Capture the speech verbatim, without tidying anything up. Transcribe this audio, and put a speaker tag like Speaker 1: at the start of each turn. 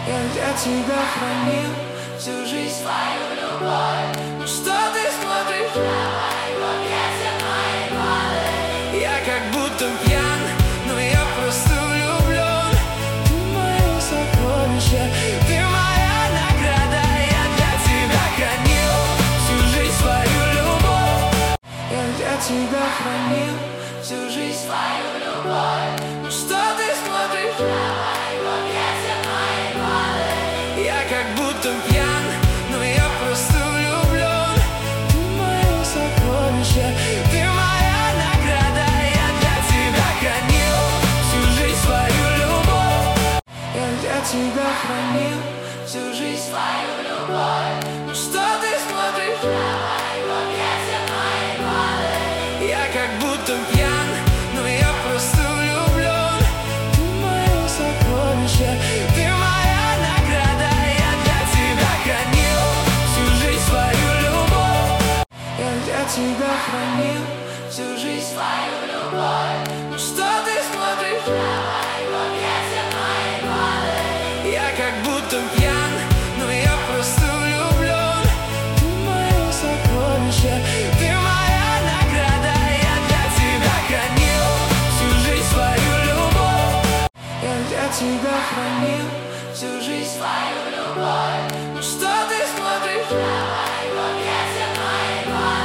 Speaker 1: Я для тебя хранил всю жизнь свою любовь. Ну что ты смотришь? Давай в объятия моей воды. Я как будто пьян, но я просто влюблен. Ты мое сокровище, ты моя награда. Я для тебя хранил всю жизнь свою любовь. Я для тебя хранил всю жизнь свою любовь. Ну что ты смотришь? Давай в объятия моей воды. Я как будто пьян, но я просто влюблен. Ты мое сокровище, ты моя награда. Я для тебя хранил всю жизнь свою любовь. Я для тебя хранил всю жизнь свою любовь. Ну что ты смотришь? Давай в объятия моей воды. Я как будто пьян, но я просто влюблен. Ты мое сокровище, ты моя награда. Я для тебя хранил всю жизнь свою любовь. Я для тебя хранил всю жизнь свою любовь. Ну что ты смотришь? Давай в объятия моей воды. Я как будто пьян, но я просто влюблен. Ты мое сокровище, ты моя награда. Я для тебя хранил всю жизнь свою любовь. Я для тебя хранил всю жизнь свою любовь. Ну что ты смотришь? Давай